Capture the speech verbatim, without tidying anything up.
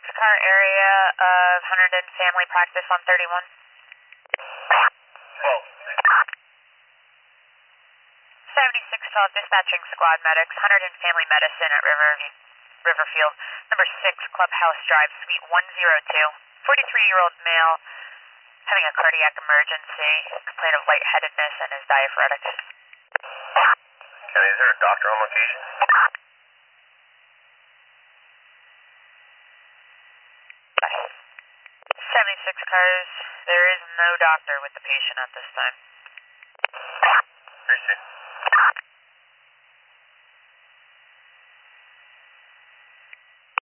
car area of Hunterdon Family Practice one thirty-one. twelve. seventy-six twelve dispatching squad medics, Hunterdon Family Medicine at River, Riverfield, number six Clubhouse Drive, Suite one oh two. forty-three-year-old male having a cardiac emergency, complaint of lightheadedness and is diaphoretic. Okay, is there a doctor on location? seventy-six cars, there is no doctor with the patient at this time.